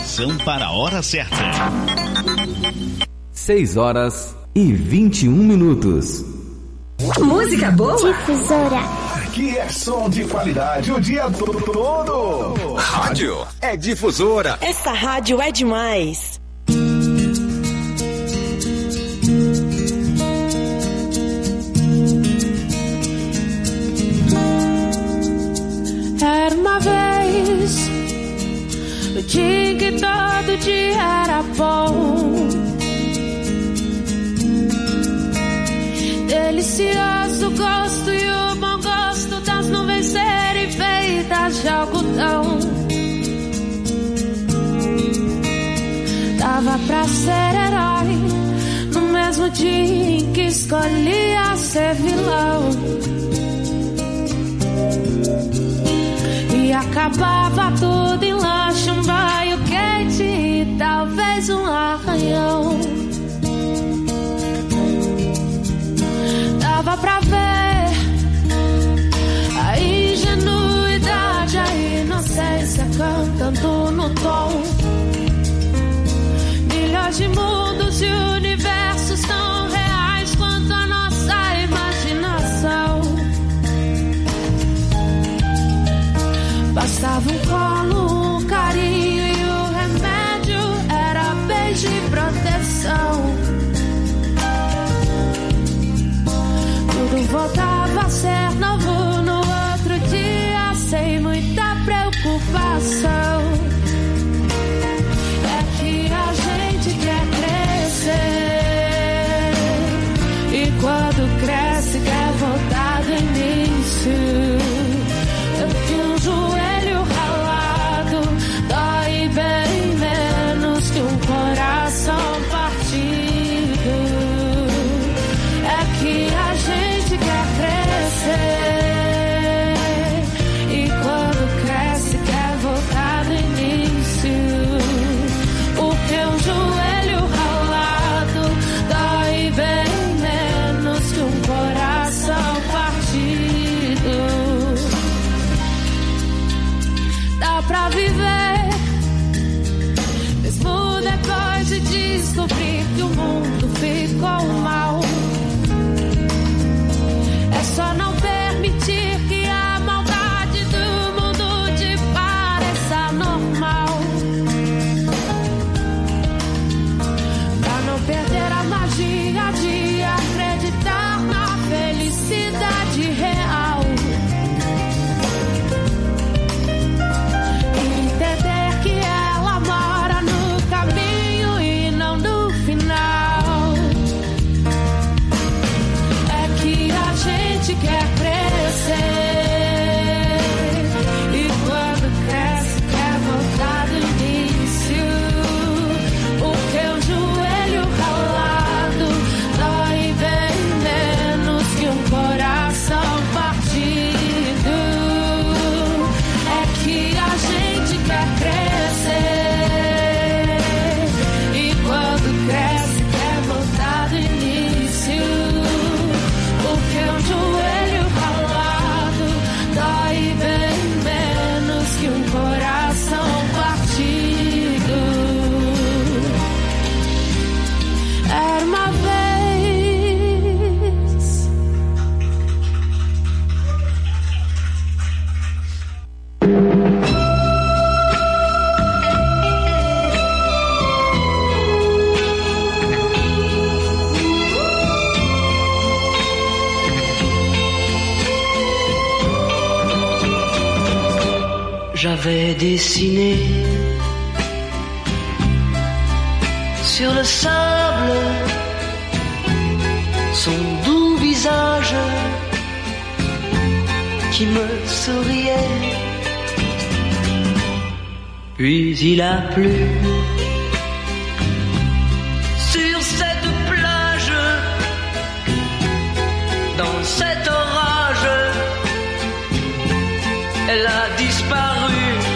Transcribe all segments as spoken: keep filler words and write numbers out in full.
Atenção para a hora certa. seis horas e vinte e um minutos. Música boa? Difusora. Aqui é som de qualidade o dia todo. Rádio é Difusora. Essa rádio é demais. Era uma vez o dia em que todo dia era bom, delicioso gosto e o bom gosto das nuvens serem feitas de algodão. Dava pra ser herói no mesmo dia em que escolhia ser vilão. E acabava tudo em lanche, um banho quente e talvez um arranhão. Dava pra ver a ingenuidade, a inocência cantando no tom. Milhões de mundos e universos tão reais quanto a nossa imaginação. Bastava um colo, um carinho e o remédio era beijo e proteção. Tudo voltava a ser novo no outro dia, sem muita preocupação. É que a gente quer crescer e quando cresce quer voltar do início. Eu tinha um joelho ralado, dói bem menos que um coração partido. É que a gente quer crescer e quando cresce quer voltar do início. Porque um joelho ralado dói bem menos que um coração partido. Dá pra viver mesmo depois de descobrir que o mundo ficou mal. É só não permitir que a maldade do mundo te pareça normal. Pra não perder a magia de acreditar na felicidade real. E entender que ela mora no caminho e não no final. É que a gente quer crescer e quando cresce quer voltar do início. Porque um joelho ralado dói bem menos que um coração partido. É que a gente quer crescer e quando cresce quer voltar do início. Porque um joelho ralado dói bem menos que um coração partido. Era uma vez. J'avais dessiné sur le sable son doux visage qui me souriait. Puis il a plu sur cette plage, dans cet orage, elle a disparu.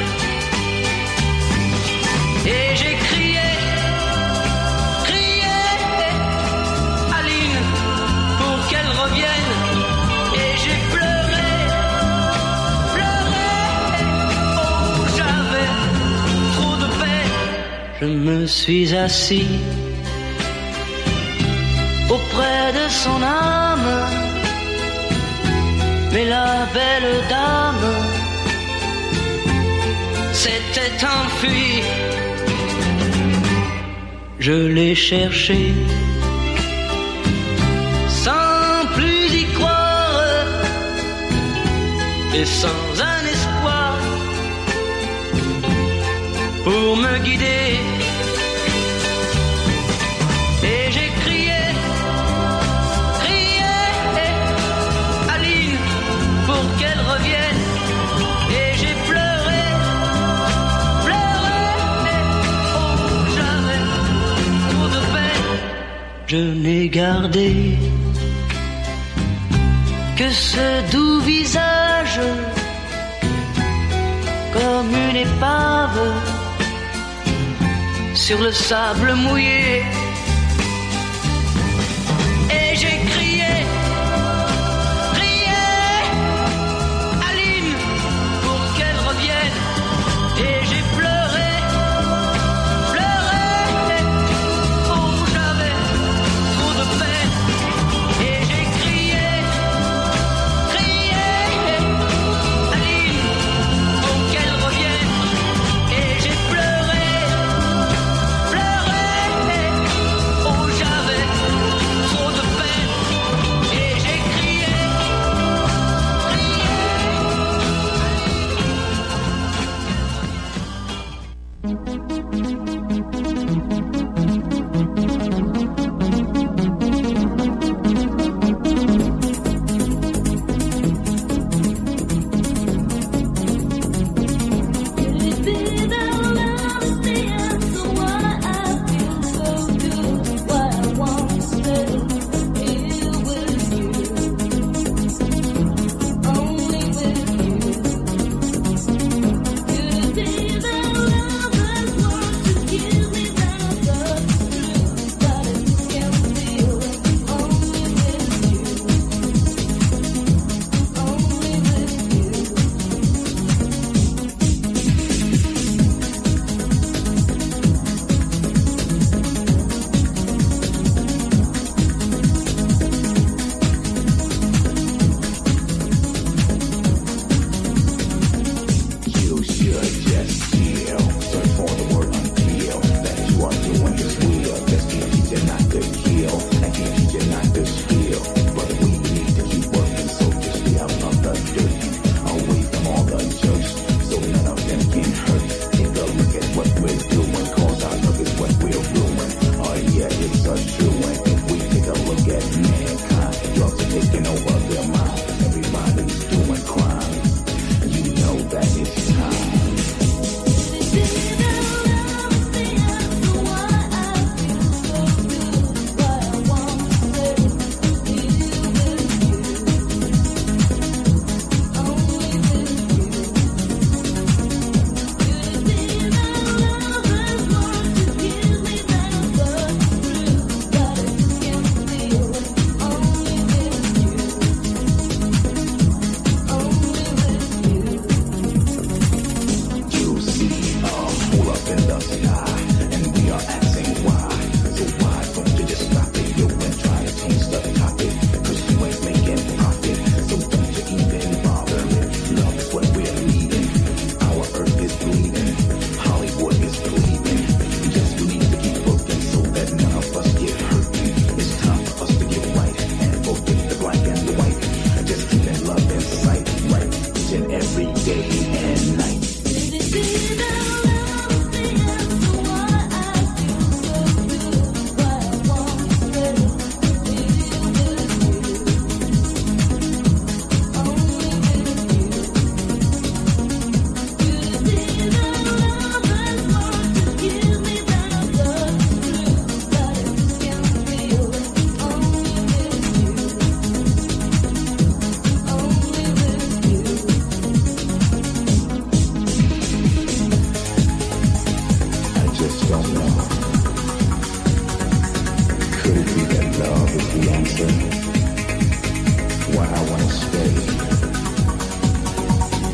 Et j'ai crié, crié, Aline, pour qu'elle revienne. Et j'ai pleuré, pleuré, oh j'avais trop de peine. me suis assis auprès de son âme, mais la belle dame s'était enfuie. Je l'ai cherchée sans plus y croire et sans un espoir pour me guider. Et j'ai crié, crié, Aline, pour qu'elle revienne. Et j'ai pleuré, pleuré, oh, j'avais trop de peine. Je n'ai gardé que ce doux visage comme une épave sur le sable mouillé. Et j'ai crié, crié, Aline, pour qu'elle revienne. Et j'ai pleuré, pleuré, oh, j'avais trop de peine. Et j'ai crié, crié, Aline, pour qu'elle revienne. Et j'ai pleuré, pleuré, oh, j'avais trop de peine. Et j'ai crié,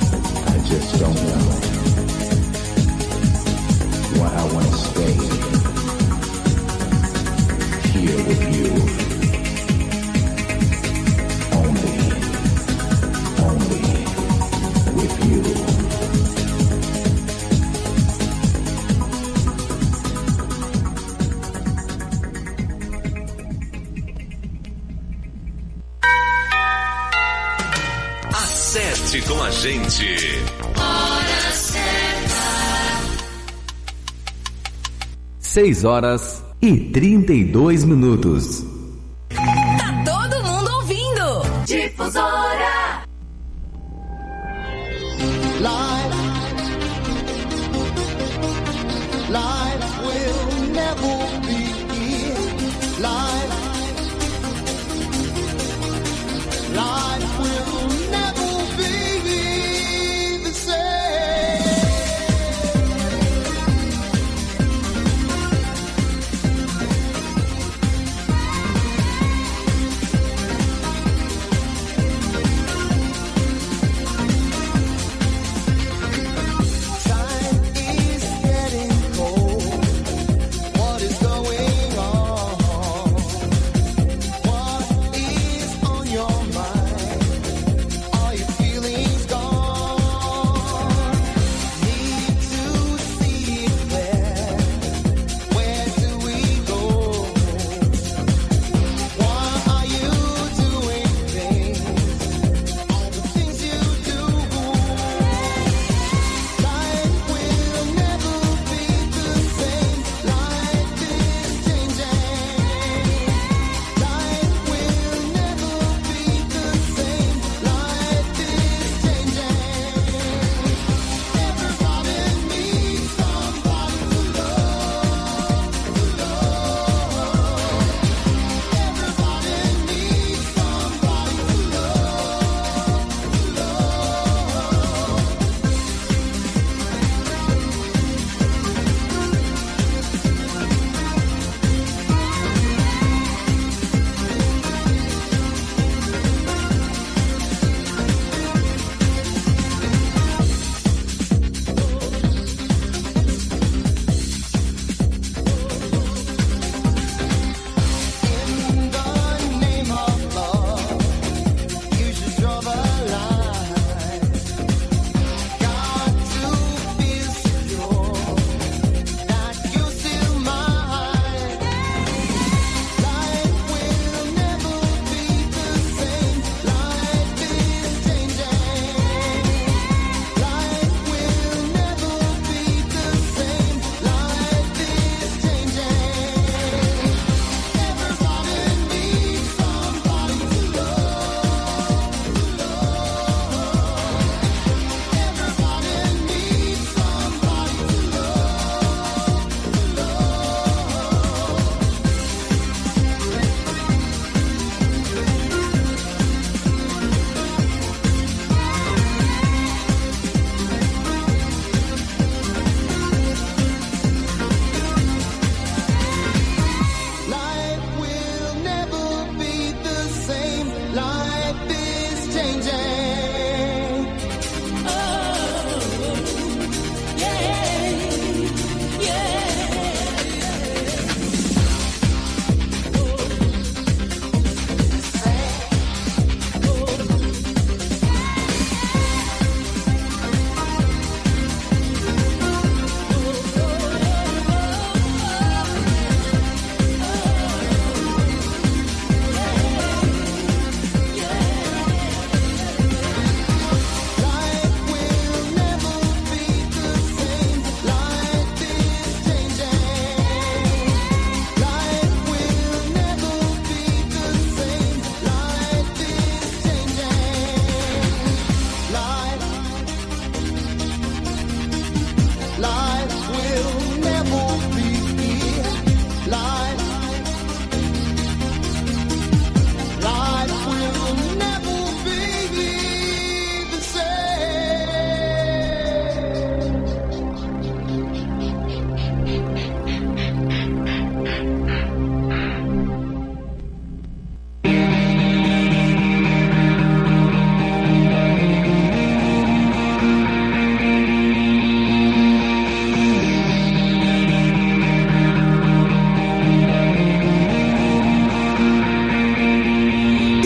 don't know why I wanna stay. here with you. Only, only with you. Acerte com a gente. Hora certa. seis horas e trinta e dois minutos. Tá todo mundo ouvindo. Difusora. Life, life will never be. Life, life will never be the same.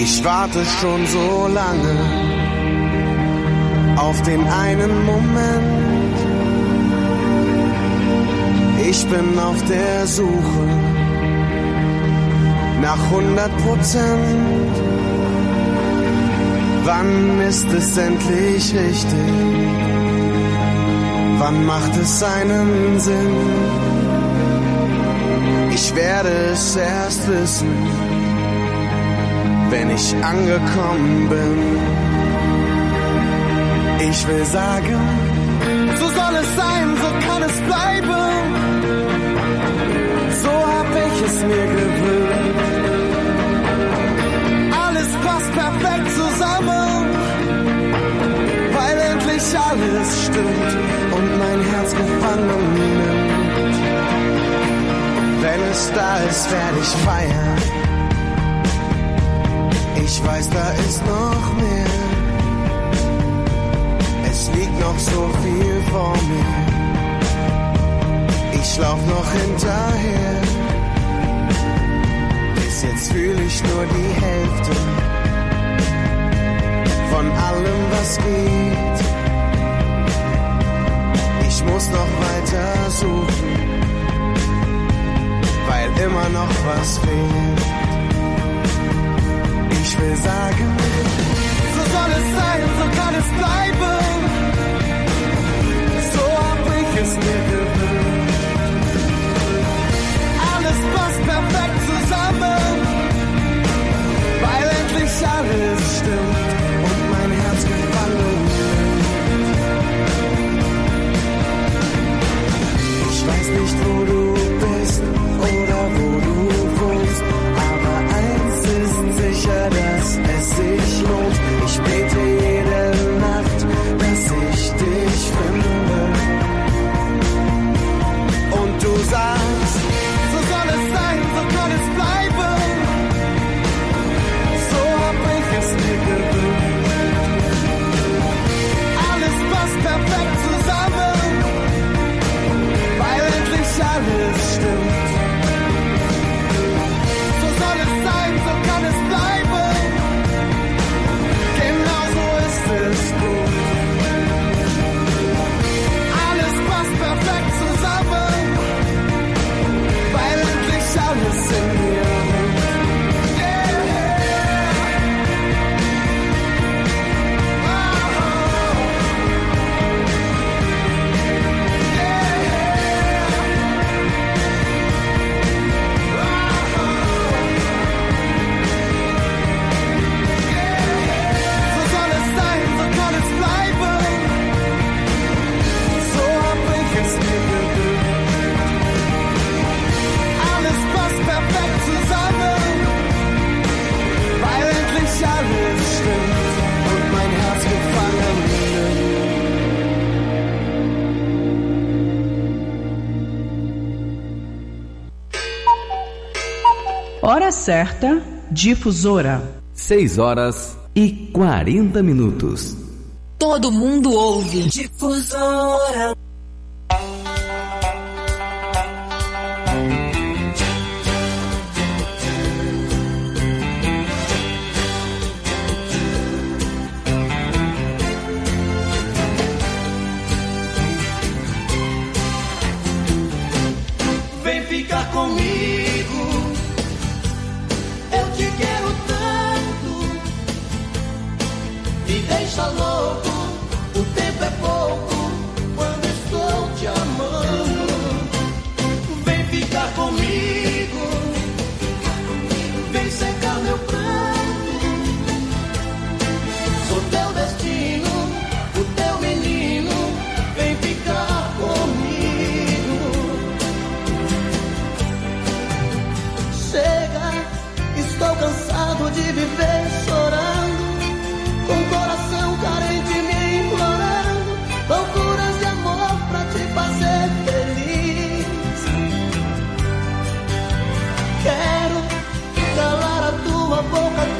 Ich warte schon so lange auf den einen Moment. Ich bin auf der Suche nach hundert Prozent. Wann ist es endlich richtig? Wann macht es einen Sinn? Ich werde es erst wissen, wenn ich angekommen bin. Ich will sagen, so soll es sein, so kann es bleiben. So hab ich es mir gewöhnt. Alles passt perfekt zusammen, weil endlich alles stimmt und mein Herz gefangen nimmt. Wenn es da ist, werde ich feiern. Ich weiß, da ist noch mehr. Es liegt noch so viel vor mir. Ich lauf noch hinterher. Bis jetzt fühle ich nur die Hälfte von allem, was geht. Ich muss noch weiter suchen, weil immer noch was fehlt. Ich will sagen, so soll es sein, so kann es bleiben. So hab ich es mir gewöhnt. Alles passt perfekt zusammen, weil endlich alles stimmt und mein Herz gefangen nimmt. Ich weiß nicht, wo du bist oder wo du wohnst, aber eins ist sicher, dass es sich lohnt. Ich bete jede Nacht, dass ich dich finde. Und du sagst, so soll es sein, so kann es bleiben. So hab ich es mir gewöhnt. Alles passt perfekt zusammen, weil endlich alles stimmt. So soll es sein, so kann es bleiben. Genau so ist es gut. Alles passt perfekt zusammen, weil endlich alles in mir ruht. Yeah. Oh. So soll es sein, so kann es bleiben. So hab ich es mir gewöhnt. Alles passt perfekt zusammen, weil endlich alles stimmt und mein Herz gefangen nimmt. Hora certa, difusora. seis horas e quarenta minutos. Todo mundo ouve. Difusora. Vem ficar comigo, eu te quero tanto. Me deixa louco, o tempo é pouco quando estou te amando. Vem ficar comigo, vem secar meu pranto. Sou teu destino, o teu menino, vem ficar comigo. Chega, estou cansado de viver chorando, com o coração carente me implorando, loucuras de amor pra te fazer feliz. Quero calar a tua boca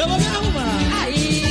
Eu vou me arrumar. Aí.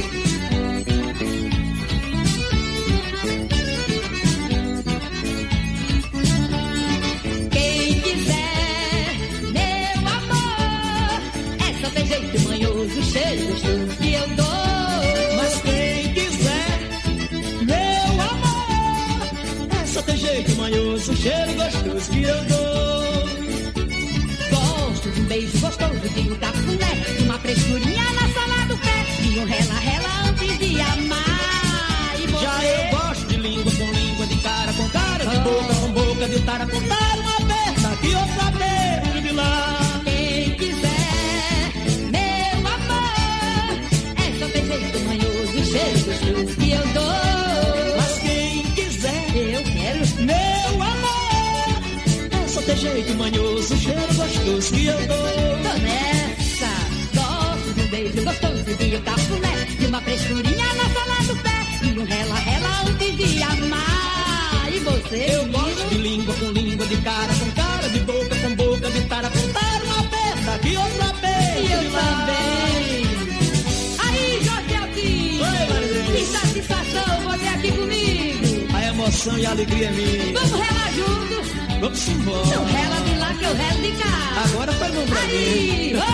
Quem quiser, meu amor, é só ter jeito manhoso, cheio gostoso que eu dou. Mas quem quiser, meu amor, é só ter jeito manhoso, cheiro gostoso que eu dou. Gosto de um beijo gostoso, de um cafuné, de uma frescurinha na sola do pé, de um rela-rela antes de amar. E você? Já eu gosto de língua com língua, de cara com cara, de boca com boca, de tara com tara, uma perna aqui, outra perna de lá. Quem quiser, meu amor, é só ter jeito manhoso, cheiro gostoso que eu dou. Mas quem quiser, eu quero, meu amor, é só ter jeito manhoso, cheiro gostoso que eu dou. Tô nessa, gosto de um beijo gostoso, de um cafuné, de uma frescurinha na sola do pé, de um rela-rela antes de amar. E você? Eu gosto de língua com língua, de cara com cara, de boca com boca, de tara com tara, uma perna aqui, outra perna E eu de lá. também. Aí, Jorge Altinho, Oi, Marilene. que satisfação você aqui comigo. A emoção e a alegria é minha. Vamos relar juntos. Vamos Tu embora. rela de lá que eu relo de cá. Agora faz mão pra Aí, mim.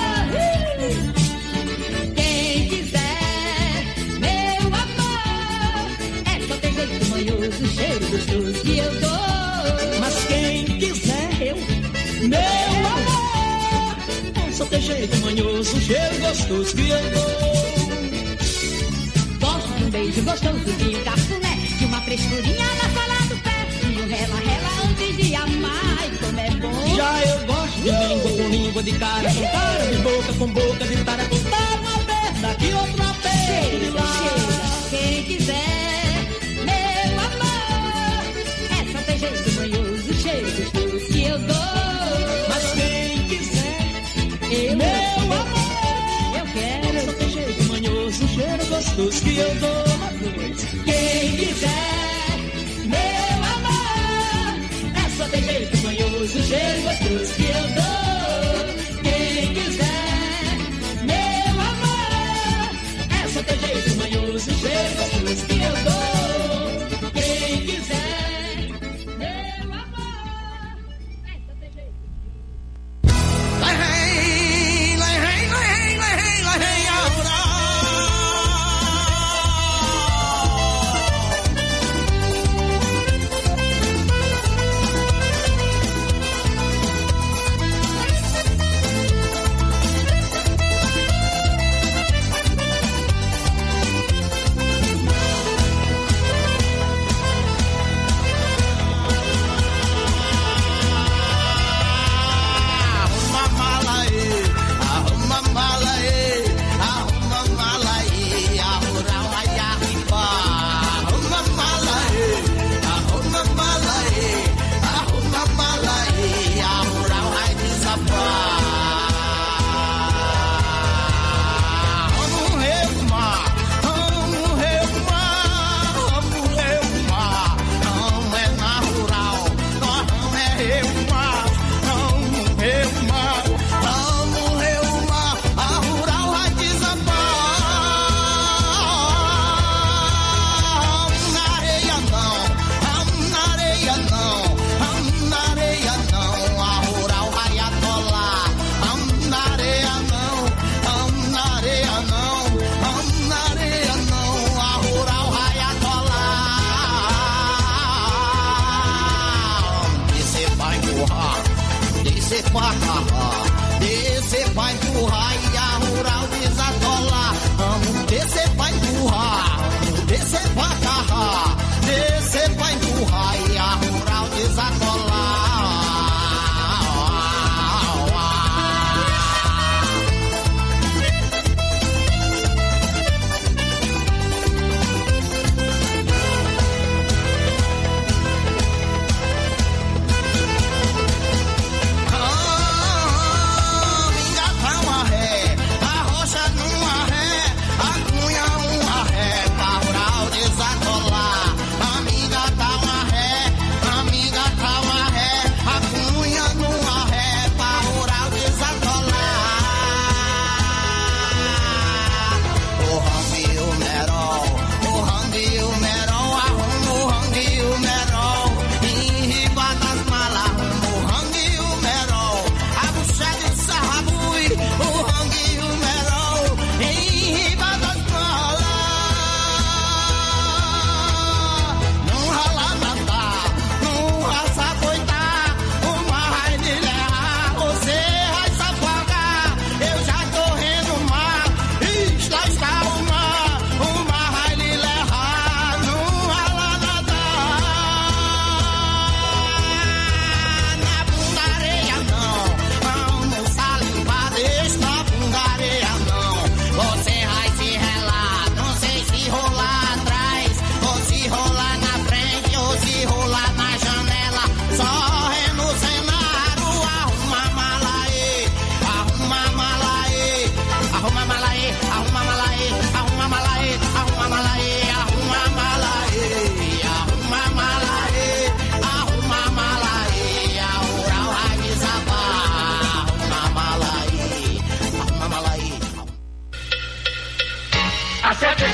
oh, quem quiser, meu amor, é só ter jeito manhoso, cheiro gostoso que eu dou. Mas quem quiser, Eu, meu amor, é só ter jeito manhoso, cheiro gostoso que eu dou. gosto de um beijo gostoso, de um cafuné, de uma frescurinha na sola do pé, de um rela-rela antes de amar. E como é bom. Já eu gosto de língua com língua, de cara com cara, de boca com boca, de tara com tara, uma perna aqui, outra perna de lá. Quem quiser, meu amor, é só ter jeito manhoso, cheiro gostoso que eu dou. Mas quem quiser, Eu, meu amor, eu quero. só tem jeito manhoso, cheiro gostoso que eu dou. Quem quiser, meu amor, é só ter jeito manhoso, cheiro gostoso que eu dou. Quem quiser, meu amor, é só ter jeito manhoso, cheiro gostoso que eu dou. Quem quiser, meu amor, é só ter jeito. Lai rei, lai rei, lai rei, lai rei, lai rei, aura. Arruma mala aí, arruma mala aí, arruma mala aí, a rural vai arribar. Arruma mala aí, arruma mala aí, arruma mala aí, a rural vai desabar. Vamos remar, vamos remar, vamos remar. Não é na rural, nós não é remar. Vamos remar, vamos remar, a rural vai desabar. Vamos na areia não, vamos na areia não, vamos na areia não, a rural vai atolar. Vamos na areia não, vamos na areia não, vamos na areia não, a rural vai atolar. Descer vai empurrar, descer pra agarrar, descer vai empurrar e a rural desatolar. Vamos descer vai empurrar, vamos descer pra agarrar, descer vai empurrar e a rural desatolar. Ah, engatar uma ré,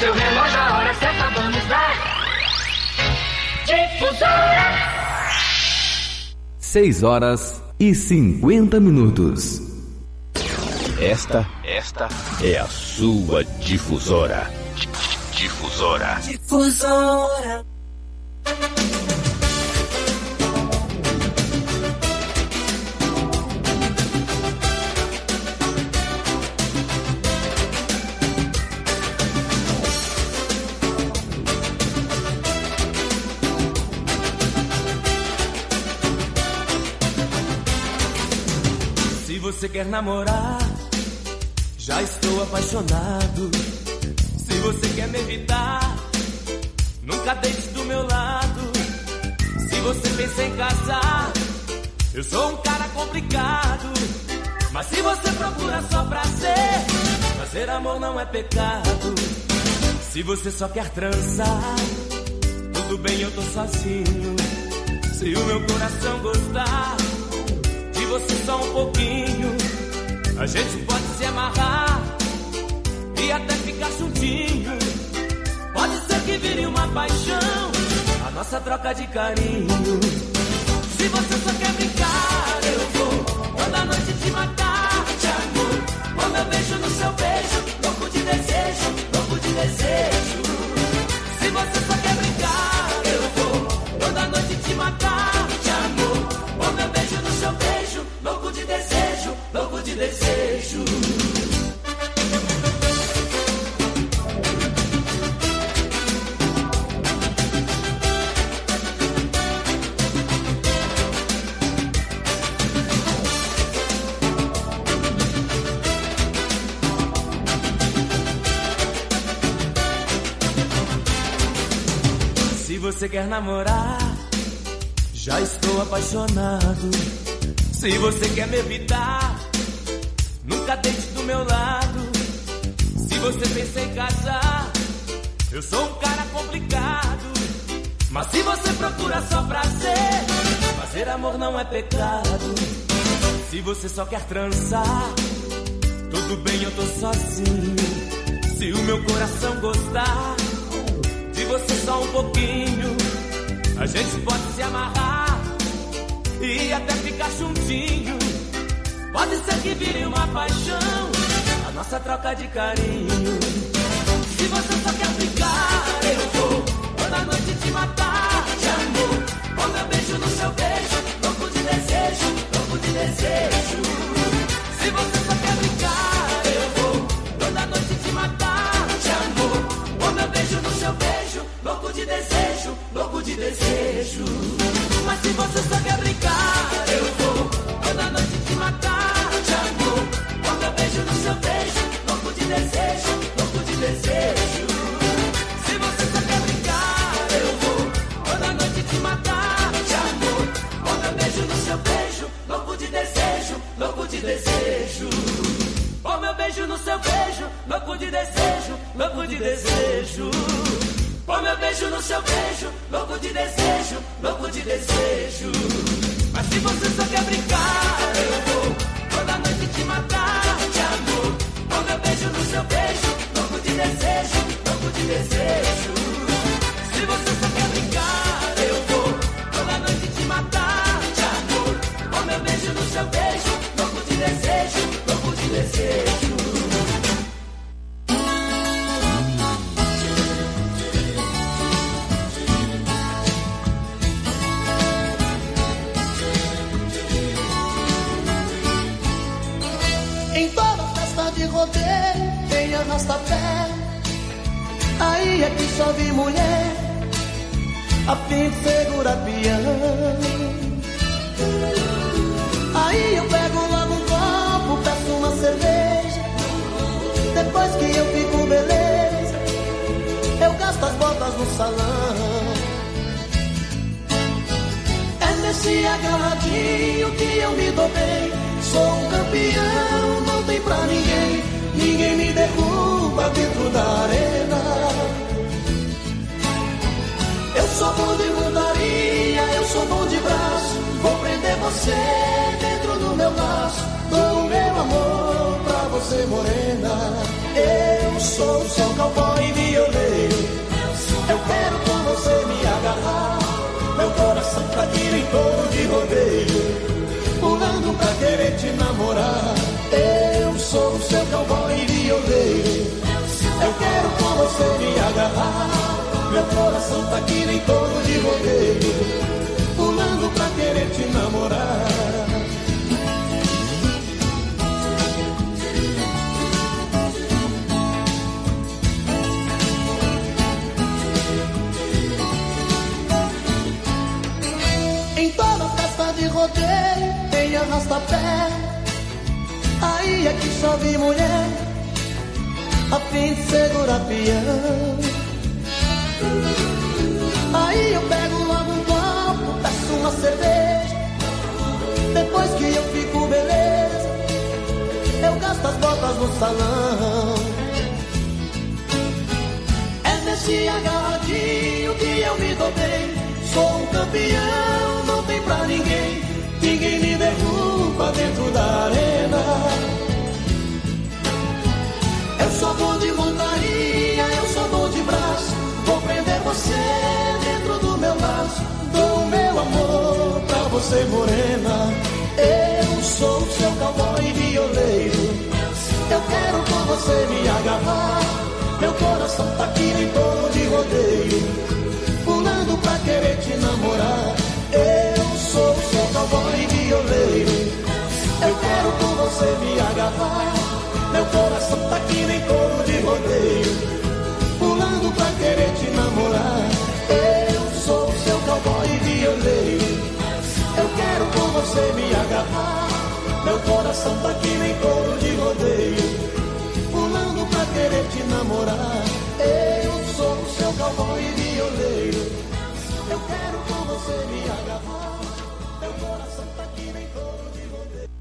seu relógio, a hora certa, vamos dar Difusora. seis horas e cinquenta minutos. Esta, esta é a sua difusora. Difusora. Difusora. Se você quer namorar, já estou apaixonado. Se você quer me evitar, nunca deixe do meu lado. Se você pensa em casar, eu sou um cara complicado. Mas se você procura só prazer, fazer amor não é pecado. Se você só quer transar, tudo bem, eu tô sozinho. Se o meu coração gostar de você só um pouquinho, a gente pode se amarrar e até ficar juntinho. Pode ser que vire uma paixão, a nossa troca de carinho. Se você só quer brincar, eu vou toda noite te matar de amor. Quando eu beijo no seu beijo, louco de desejo, louco de desejo. Se você só quer brincar, eu vou toda noite te matar de amor. Quando eu beijo no seu beijo, louco de desejo, louco de desejo. Se você quer namorar, já estou apaixonado. Se você quer me evitar, nunca deixe do meu lado. Se você pensa em casar, eu sou um cara complicado. Mas se você procura só prazer, fazer amor não é pecado. Se você só quer transar, tudo bem, eu tô sozinho. Se o meu coração gostar de você só um pouquinho, a gente pode se amarrar e até ficar juntinho. Pode ser que vire uma paixão, a nossa troca de carinho. Se você só quer brincar, eu vou toda noite te matar de amor. Com meu beijo no seu beijo, louco de desejo, louco de desejo. Se você só quer brincar, eu vou toda noite te matar de amor. Com meu beijo no seu beijo, louco de desejo, louco de desejo. Mas se você só quer brincar, eu vou toda noite te matar de amor. Com meu beijo no seu beijo, louco de desejo, louco de desejo. Se você só quer brincar, eu vou toda noite te matar de amor. Com meu beijo no seu beijo, louco de desejo, louco de desejo. Com meu beijo no seu beijo, louco de desejo, louco de desejo. Com meu beijo no seu beijo, louco de desejo, louco de desejo. Mas se você só quer brincar, eu vou toda noite te matar de amor. Com meu beijo no seu beijo, louco de desejo, louco de desejo. Se você só quer brincar, eu vou toda noite te matar de amor. Com meu beijo no seu beijo, louco de desejo, louco de desejo. Em toda festa de rodeio tem arrasta-pé. Aí é que só vi mulher a fim de segurar pião. Aí eu pego logo um copo, peço uma cerveja. Depois que eu fico beleza, eu gasto as botas no salão. É nesse agarradinho que eu me dou bem. Sou um campeão, não tem pra ninguém. Ninguém me derruba dentro da arena. Eu sou bom de montaria, eu sou bom de braço. Vou prender você dentro do meu laço. Dou o meu amor pra você, morena. Eu sou só cowboy violento. coração tá que nem touro de rodeio, pulando pra querer te namorar. Em toda festa de rodeio tem arrasta-pé, aí é que só vi mulher a fim de segurar peão. Aí eu pego logo um copo, peço uma cerveja, depois que eu fico beleza, eu gasto as botas no salão. É nesse agarradinho que eu me dou bem, sou um campeão, não tem pra ninguém, ninguém me derruba dentro da arena. Eu sou bom de montaria, eu sou bom de braço, vou prender você dentro do meu laço, dou o meu amor pra você, morena. Eu sou o seu cowboy violeiro, eu quero com você me agarrar, meu coração tá aqui nem touro de rodeio, pulando pra querer te namorar. Eu sou o seu cowboy violeiro, eu quero com você me agarrar, meu coração tá que nem touro de rodeio, pulando pra querer te namorar. Eu sou o seu cowboy violeiro, eu quero com você me agarrar, meu coração tá que nem touro de rodeio, pulando pra querer te namorar. Eu sou o seu cowboy violeiro, eu quero com você me agarrar, meu coração tá que nem touro de rodeio.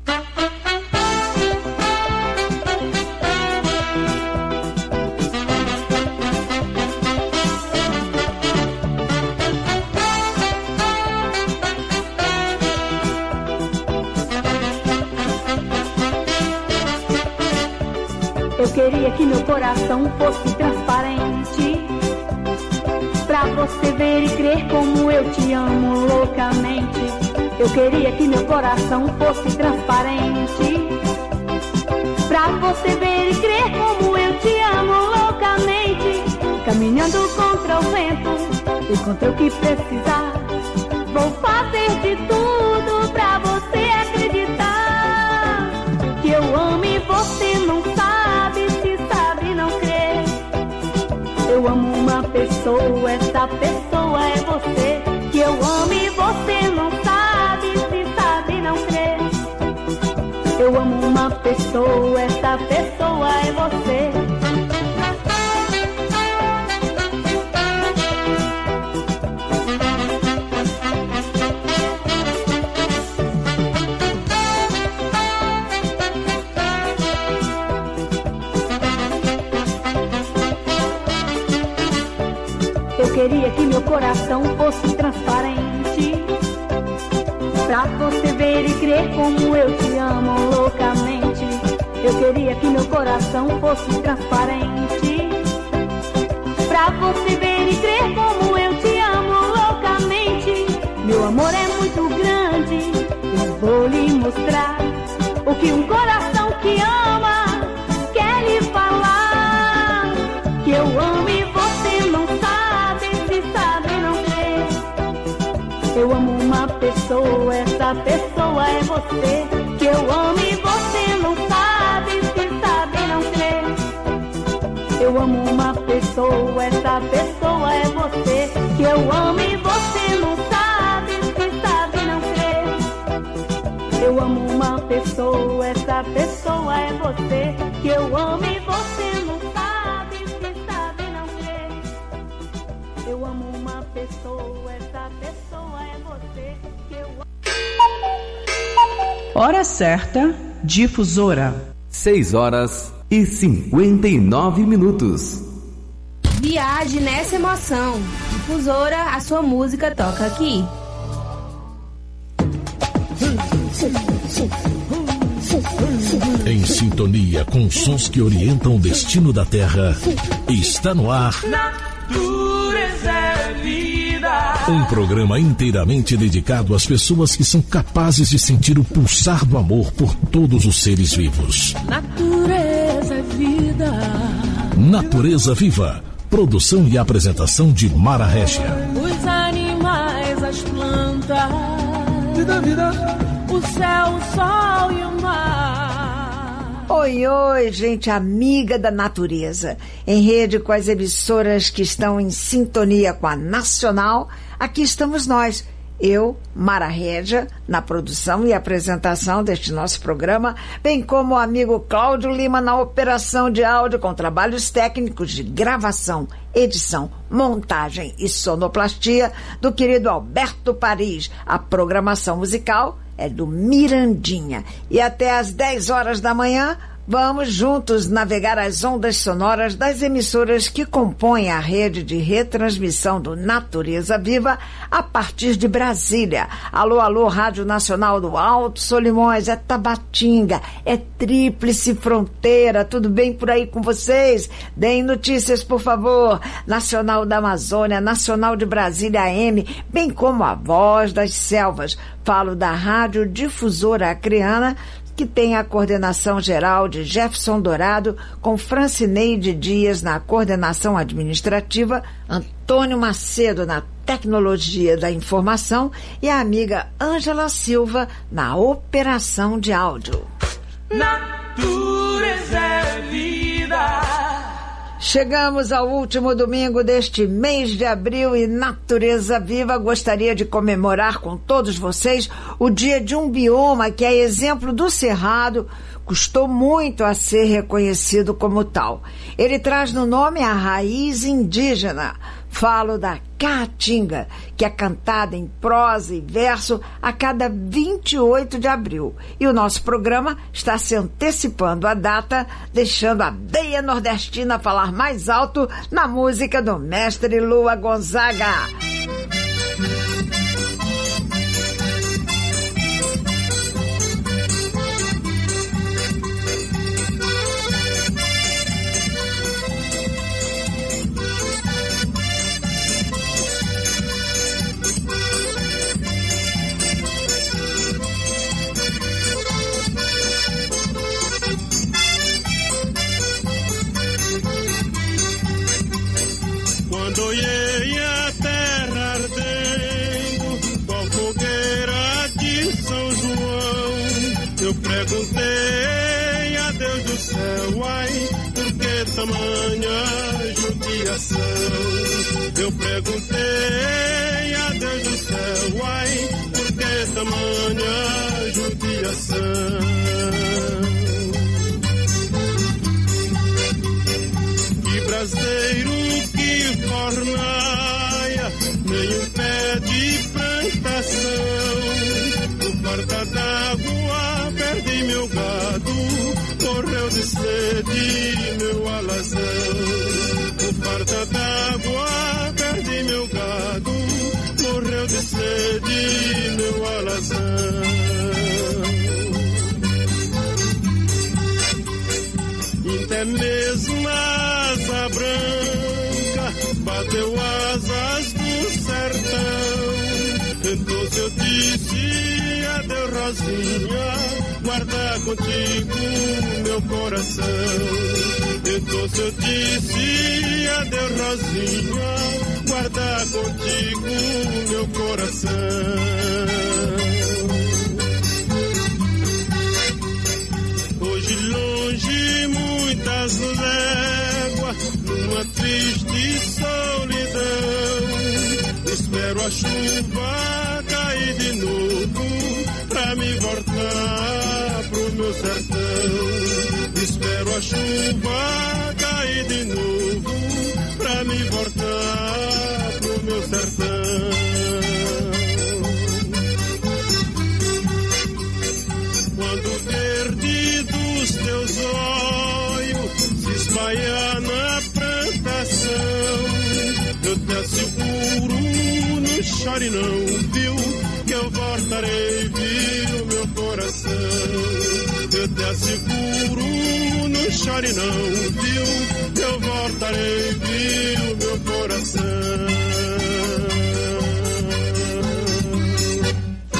Eu queria que meu coração fosse transparente, pra você ver e crer como eu te amo loucamente. Eu queria que meu coração fosse transparente, pra você ver e crer como eu te amo loucamente. Caminhando contra o vento, encontrei o que precisar, vou fazer de tudo pra você acreditar que eu amo e você não sabe, se sabe não crer. Eu amo uma pessoa, essa pessoa é você, que eu amo e você não sabe, se sabe não crer. Eu amo uma pessoa, essa pessoa é você. Eu queria que meu coração fosse transparente, pra você ver e crer como eu te amo loucamente. Eu queria que meu coração fosse transparente, pra você ver e crer como eu te amo loucamente. Meu amor é muito grande, eu vou lhe mostrar o que um coração que ama quer lhe falar. Que eu amo e você não sabe, se sabe não crer. Eu amo uma pessoa, essa pessoa é você. Que eu amo e você não sabe, se sabe não crer. Eu amo uma pessoa, essa pessoa é você. Que eu amo e você não sabe, se sabe não crer. Eu amo uma pessoa, essa pessoa é você. Que eu amo e você não sabe, se sabe não crer. Eu amo uma pessoa, essa pessoa é você. Que eu amo... Hora certa, difusora. seis horas e cinquenta e nove minutos. Viaje nessa emoção. Difusora, a sua música toca aqui. Em sintonia com sons que orientam o destino da Terra, está no ar Natureza é vida. um programa inteiramente dedicado às pessoas que são capazes de sentir o pulsar do amor por todos os seres vivos. Natureza é vida. Natureza Viva, Produção e apresentação de Mara Régia. Os animais, as plantas, vida, vida. O céu, o sol e o mar. Oi, oi, gente amiga da natureza. Em rede com as emissoras que estão em sintonia com a Nacional, aqui estamos nós. Eu, Mara Régia, na produção e apresentação deste nosso programa, bem como o amigo Cláudio Lima na operação de áudio com trabalhos técnicos de gravação, edição, montagem e sonoplastia do querido Alberto Paris. A programação musical é do Mirandinha. E até às dez horas da manhã, vamos juntos navegar as ondas sonoras das emissoras que compõem a rede de retransmissão do Natureza Viva a partir de Brasília. Alô, alô, Rádio Nacional do Alto Solimões, é Tabatinga, é Tríplice Fronteira, tudo bem por aí com vocês? Deem notícias, por favor. Nacional da Amazônia, Nacional de Brasília A M, bem como a Voz das Selvas. Falo da Rádio Difusora Acreana, que tem a coordenação geral de Jefferson Dourado, com Francineide Dias na coordenação administrativa, Antônio Macedo na tecnologia da informação e a amiga Ângela Silva na operação de áudio. Natureza é vida. Chegamos ao último domingo deste mês de abril e Natureza Viva gostaria de comemorar com todos vocês o dia de um bioma que é exemplo do Cerrado, custou muito a ser reconhecido como tal. Ele traz no nome a raiz indígena. Falo da Caatinga, que é cantada em prosa e verso a cada vinte e oito de abril. E o nosso programa está se antecipando a data, deixando a veia nordestina falar mais alto na música do mestre Lua Gonzaga. Quando olhei a terra ardendo, qual fogueira de São João, eu perguntei a Deus do céu, ai, por que tamanha judiação? Eu perguntei a Deus do céu, ai, por que tamanha judiação? Que braseiro que fornaia, nem um pé de plantação. No porta d'água perdi meu gado, morreu de sede meu alazão. No porta d'água perdi meu gado, morreu de sede meu alazão. Até mesmo asa branca bateu asas do sertão. Então se eu disse adeus Rosinha, guarda contigo meu coração. Então se eu disse adeus Rosinha, guarda contigo meu coração. Hoje longe muitas léguas, numa triste solidão, espero a chuva cair de novo, pra me voltar pro meu sertão. Espero a chuva cair de novo, pra me voltar pro meu sertão. Quando perdidos teus olhos se espalhar na plantação, eu te asseguro, não chore não, viu, que eu voltarei, viu, meu coração. Eu te asseguro, não chore não, viu, que eu voltarei, viu, meu coração.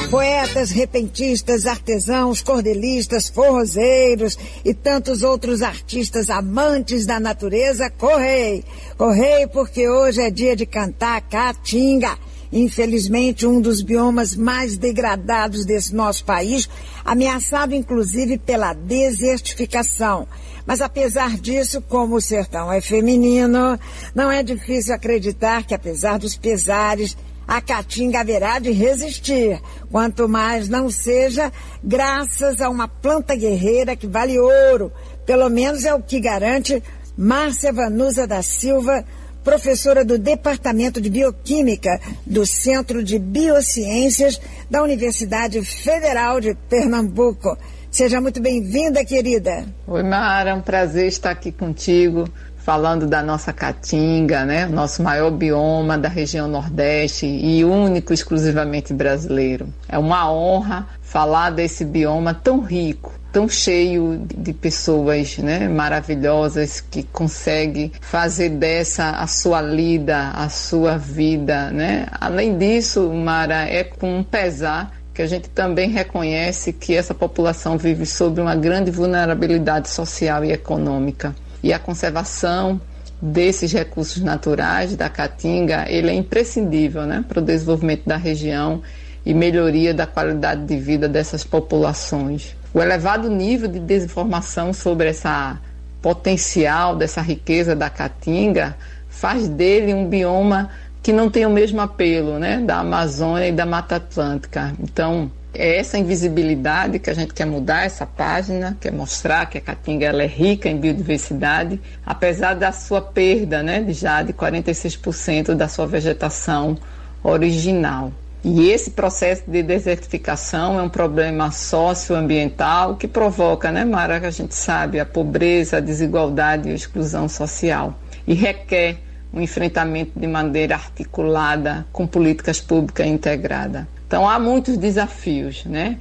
Poetas, repentistas, artesãos, cordelistas, forrozeiros e tantos outros artistas amantes da natureza, correi! Correi porque hoje é dia de cantar a caatinga. Infelizmente, um dos biomas mais degradados desse nosso país, ameaçado inclusive pela desertificação. Mas apesar disso, como o sertão é feminino, não é difícil acreditar que, apesar dos pesares, a caatinga haverá de resistir, quanto mais não seja graças a uma planta guerreira que vale ouro. Pelo menos é o que garante Márcia Vanusa da Silva, professora do Departamento de Bioquímica do Centro de Biociências da Universidade Federal de Pernambuco. Seja muito bem-vinda, querida. Oi, Mara, é um prazer estar aqui contigo, falando da nossa caatinga, né? Nosso maior bioma da região Nordeste e único exclusivamente brasileiro. É uma honra falar desse bioma tão rico, tão cheio de pessoas, né, maravilhosas, que conseguem fazer dessa a sua lida, a sua vida, né? Além disso, Mara, é com um pesar que a gente também reconhece que essa população vive sob uma grande vulnerabilidade social e econômica. E a conservação desses recursos naturais da caatinga, ele é imprescindível, né, para o desenvolvimento da região e melhoria da qualidade de vida dessas populações. O elevado nível de desinformação sobre essa potencial, dessa riqueza da caatinga, faz dele um bioma que não tem o mesmo apelo, né, da Amazônia e da Mata Atlântica. Então, é essa invisibilidade que a gente quer mudar, essa página, quer mostrar que a caatinga ela é rica em biodiversidade, apesar da sua perda, né, de já de quarenta e seis por cento da sua vegetação original. E esse processo de desertificação é um problema socioambiental que provoca, né, Mara, que a gente sabe, a pobreza, a desigualdade e a exclusão social. E requer um enfrentamento de maneira articulada com políticas públicas integradas. Então há muitos desafios, né?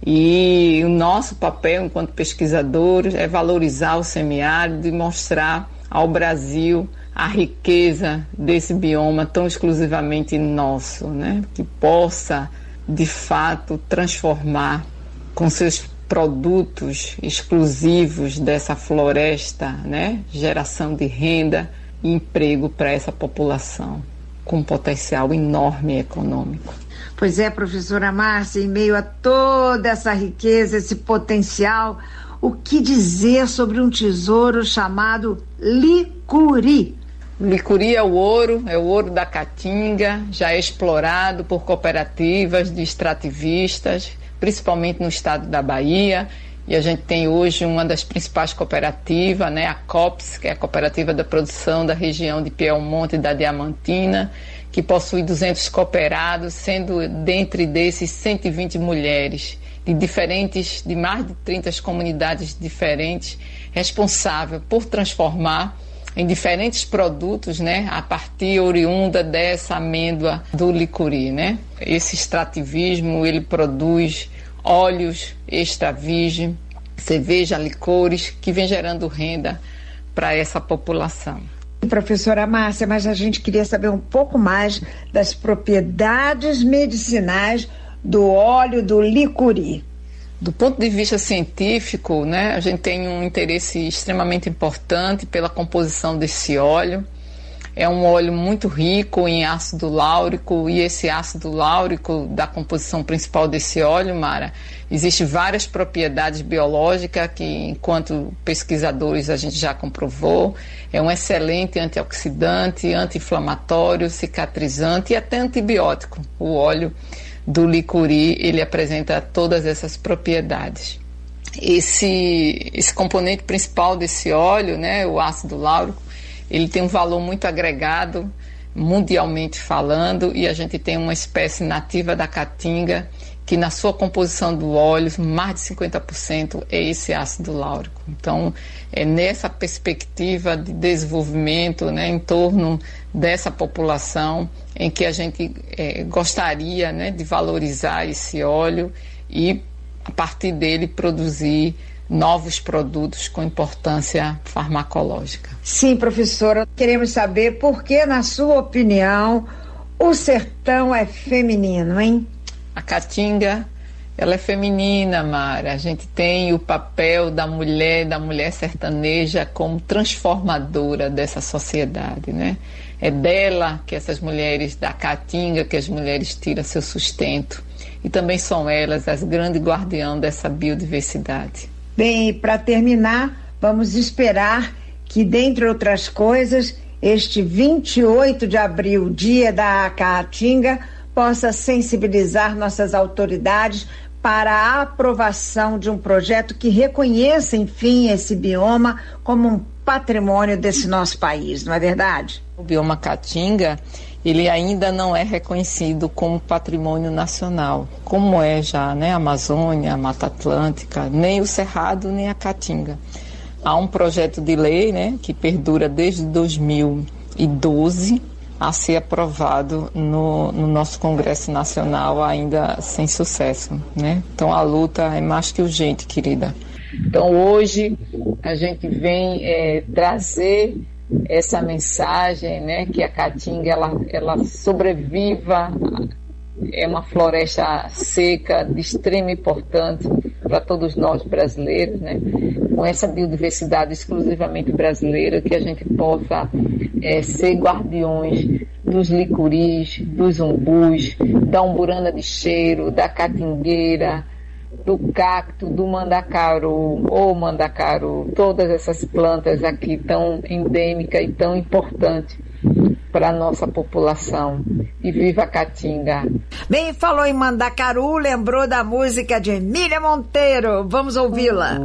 E o nosso papel enquanto pesquisadores é valorizar o semiárido e mostrar ao Brasil a riqueza desse bioma tão exclusivamente nosso, né? Que possa, de fato, transformar com seus produtos exclusivos dessa floresta, né? Geração de renda e emprego para essa população com um potencial enorme econômico. Pois é, professora Márcia, em meio a toda essa riqueza, esse potencial, o que dizer sobre um tesouro chamado licuri? Licuri é o ouro, é o ouro da caatinga, já é explorado por cooperativas de extrativistas, principalmente no estado da Bahia, e a gente tem hoje uma das principais cooperativas, né, a COPS, que é a Cooperativa da Produção da região de Piemonte e da Diamantina, que possui duzentos cooperados, sendo dentre desses cento e vinte mulheres de diferentes, de mais de trinta comunidades diferentes, responsável por transformar em diferentes produtos, né, a partir oriunda dessa amêndoa do licuri, né? Esse extrativismo, ele produz óleos extra virgem, cerveja, licores, que vem gerando renda para essa população. Professora Márcia, mas a gente queria saber um pouco mais das propriedades medicinais do óleo do licuri. Do ponto de vista científico, né, a gente tem um interesse extremamente importante pela composição desse óleo. É um óleo muito rico em ácido láurico, e esse ácido láurico da composição principal desse óleo, Mara, existem várias propriedades biológicas que, enquanto pesquisadores, a gente já comprovou. É um excelente antioxidante, anti-inflamatório, cicatrizante e até antibiótico. O óleo do licuri, ele apresenta todas essas propriedades. Esse, esse componente principal desse óleo, né, o ácido láurico, ele tem um valor muito agregado, mundialmente falando, e a gente tem uma espécie nativa da caatinga que na sua composição do óleo, mais de cinquenta por cento é esse ácido láurico. Então, é nessa perspectiva de desenvolvimento, né, em torno dessa população, em que a gente é, gostaria, né, de valorizar esse óleo e, a partir dele, produzir novos produtos com importância farmacológica. Sim, professora, queremos saber por que, na sua opinião, o sertão é feminino, hein? A caatinga, ela é feminina, Mara. A gente tem o papel da mulher, da mulher sertaneja como transformadora dessa sociedade, né? É dela que essas mulheres, da caatinga, que as mulheres tiram seu sustento. E também são elas as grandes guardiãs dessa biodiversidade. Bem, para terminar, vamos esperar que, dentre outras coisas, este vinte e oito de abril, dia da caatinga, possa sensibilizar nossas autoridades para a aprovação de um projeto que reconheça, enfim, esse bioma como um patrimônio desse nosso país, não é verdade? O bioma caatinga, ele ainda não é reconhecido como patrimônio nacional, como é já, né, a Amazônia, a Mata Atlântica, nem o Cerrado, nem a caatinga. Há um projeto de lei, né, que perdura desde dois mil e doze, a ser aprovado no, no nosso Congresso Nacional, ainda sem sucesso, né? Então a luta é mais que urgente, querida. Então hoje a gente vem é, trazer essa mensagem, né, que a caatinga ela, ela sobreviva, é uma floresta seca de extrema importância para todos nós brasileiros, né, com essa biodiversidade exclusivamente brasileira, que a gente possa é, ser guardiões dos licuris, dos umbus, da umburana de cheiro, da catingueira, do cacto, do mandacaru ou mandacaru, todas essas plantas aqui tão endêmicas e tão importantes para a nossa população. E viva a caatinga! Bem, falou em mandacaru, lembrou da música de Emília Monteiro. Vamos ouvi-la.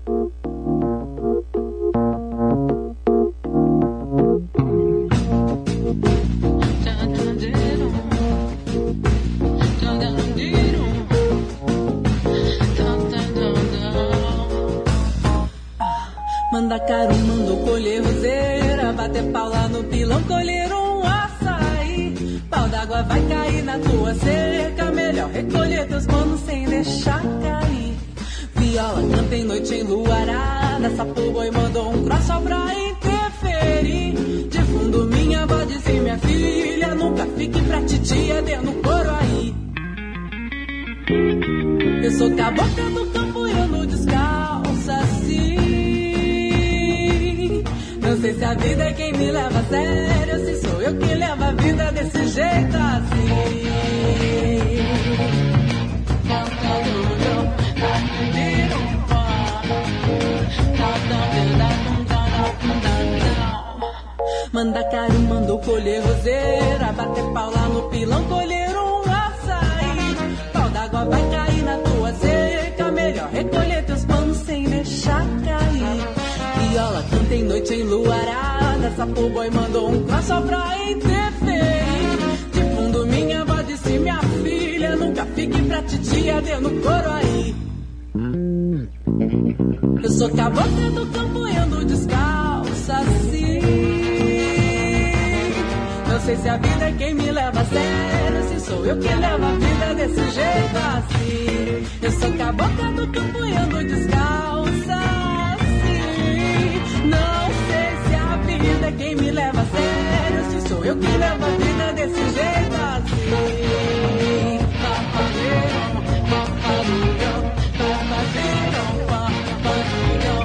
Mandacaru mandou colher roseira, bater pau lá no pilão, colher um açaí. Pau d'água vai cair na tua cerca, melhor recolher teus manos sem deixar cair. Viola canta em noite enluarada, sapo boi mandou um cross só pra interferir. De fundo minha voz disse, minha filha, nunca fique pra titia dentro do coro aí. Eu sou cabocla do campo e ando descalça assim. Não sei se a vida é quem me leva a sério, se sou eu que levo a vida desse jeito assim. Mandacaru mandou colher roseira, bater pau lá no pilão, colher um açaí. Pau d'água vai cair na tua seca, melhor recolher teus panos sem deixar cair. Viola canta em noite enluarada, sapo boi mandou um cross só pra interferir. De fundo minha voz disse, minha filha, nunca fique pra titia, deu no coro aí. Eu sou cabocla do campo e ando descalça assim. Não sei se a vida é quem me leva a sério, se sou eu que levo a vida desse jeito assim. Eu sou cabocla do campo e ando descalça.